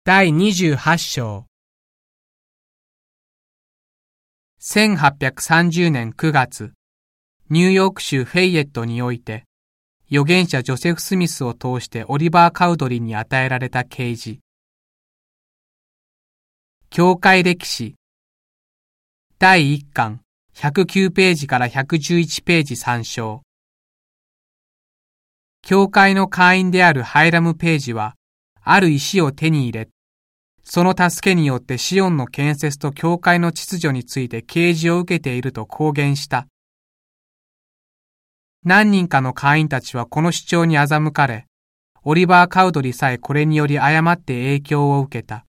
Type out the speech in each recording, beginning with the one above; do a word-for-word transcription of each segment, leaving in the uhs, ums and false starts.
だいにじゅうはち章。せんはっぴゃくさんじゅうねんくがつ、ニューヨーク州フェイエットにおいて、預言者ジョセフ・スミスを通してオリバー・カウドリに与えられた啓示。教会歴史。だいいっかん、ひゃくきゅうページからひゃくじゅういちページ参照。教会の会員であるハイラム・ページは、ある石を手に入れ、その助けによってシオンの建設と教会の秩序について啓示を受けていると公言した。何人かの会員たちはこの主張に欺かれ、オリバー・カウドリさえこれにより誤って影響を受けた。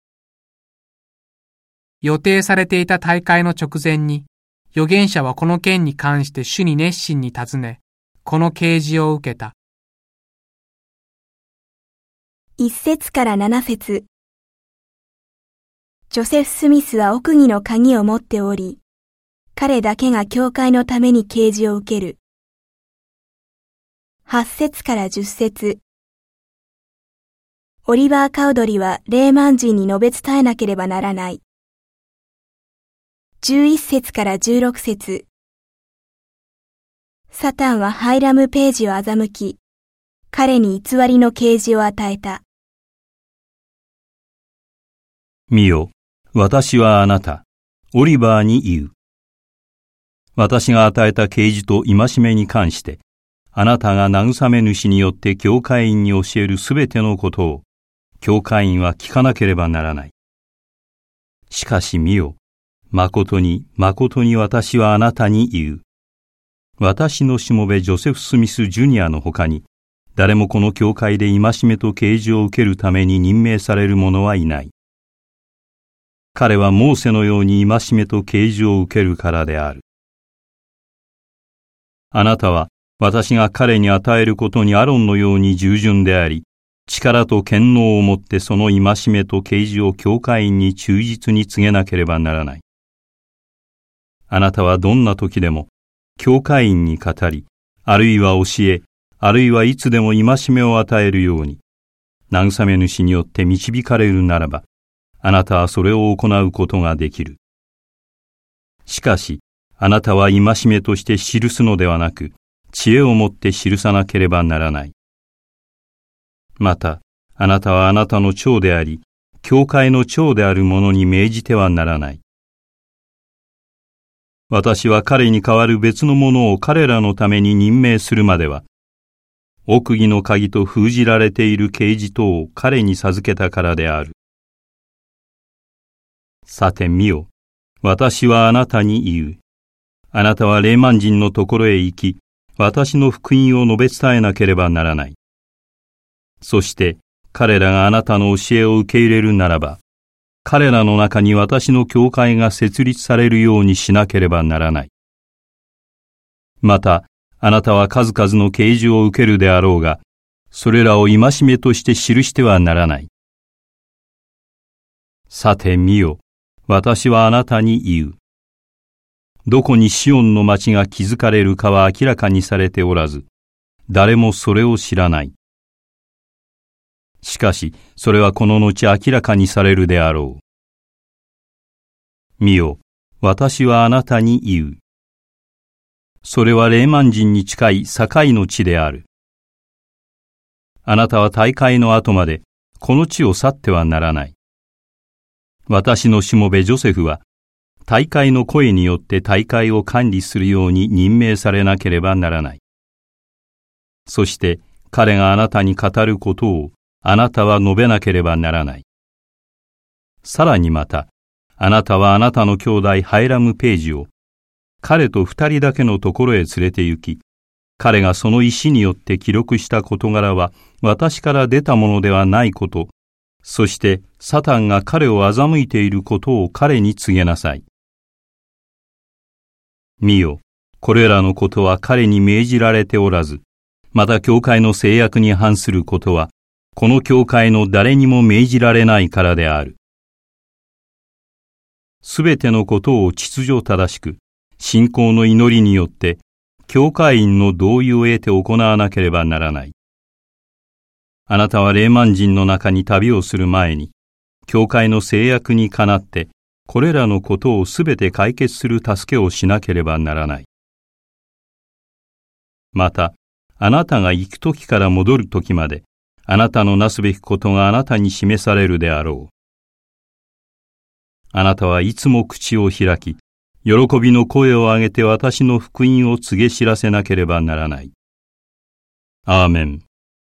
予定されていた大会の直前に、預言者はこの件に関して主に熱心に尋ね、この啓示を受けた。 一節から七節。ジョセフ・スミスは奥義の鍵を持っており、彼だけが教会のために啓示を受ける。八節から十節。オリバー・カウドリはレーマン人に述べ伝えなければならない。十一節から十六節。サタンはハイラム・ページを欺き、彼に偽りの啓示を与えた。 見よ、私はあなた、オリバーに言う。私が与えた啓示と戒めに関して、あなたが慰め主によって教会員に教えるすべてのことを、教会員は聞かなければならない。しかし見よ、誠に誠に私はあなたに言う。私のしもべジョセフ・スミス・ジュニアの他に、誰もこの教会で戒めと啓示を受けるために任命される者はいない。彼はモーセのように戒めと啓示を受けるからである。あなたは私が彼に与えることにアロンのように従順であり、力と権能をもってその戒めと啓示を教会員に忠実に告げなければならない。あなたはどんな時でも、教会員に語り、あるいは教え、あるいはいつでも戒めを与えるように、慰め主によって導かれるならば、あなたはそれを行うことができる。しかし、あなたは戒めとして記すのではなく、知恵をもって記さなければならない。また、あなたはあなたの長であり、教会の長である者に命じてはならない。私は彼に代わる別の者を彼らのために任命するまでは、奥義の鍵と封じられている啓示等を彼に授けたからである。さて見よ、私はあなたに言う。あなたはレーマン人のところへ行き、私の福音を述べ伝えなければならない。そして彼らがあなたの教えを受け入れるならば、彼らの中に私の教会が設立されるようにしなければならない。また、あなたは数々の啓示を受けるであろうが、それらを戒めとして記してはならない。さて見よ、私はあなたに言う。どこにシオンの町が築かれるかは明らかにされておらず、誰もそれを知らない。しかし、それはこの後明らかにされるであろう。見よ、私はあなたに言う。それはレーマン人に近い境の地である。あなたは大会の後まで、この地を去ってはならない。私のしもべジョセフは、大会の声によって大会を管理するように任命されなければならない。そして彼があなたに語ることをあなたは述べなければならない。さらにまた、あなたはあなたの兄弟ハイラム・ページを彼と二人だけのところへ連れて行き、彼がその石によって記録した事柄は私から出たものではないこと、そしてサタンが彼を欺いていることを彼に告げなさい。見よ、これらのことは彼に命じられておらず、また教会の制約に反することは、この教会の誰にも命じられないからである。すべてのことを秩序正しく、信仰の祈りによって、教会員の同意を得て行わなければならない。あなたはレーマン人の中に旅をする前に、 教会の制約にかなって、これらのことをすべて解決する助けをしなければならない。また、あなたが行くときから戻るときまで、あなたのなすべきことがあなたに示されるであろう。あなたはいつも口を開き、喜びの声を上げて私の福音を告げ知らせなければならない。アーメン。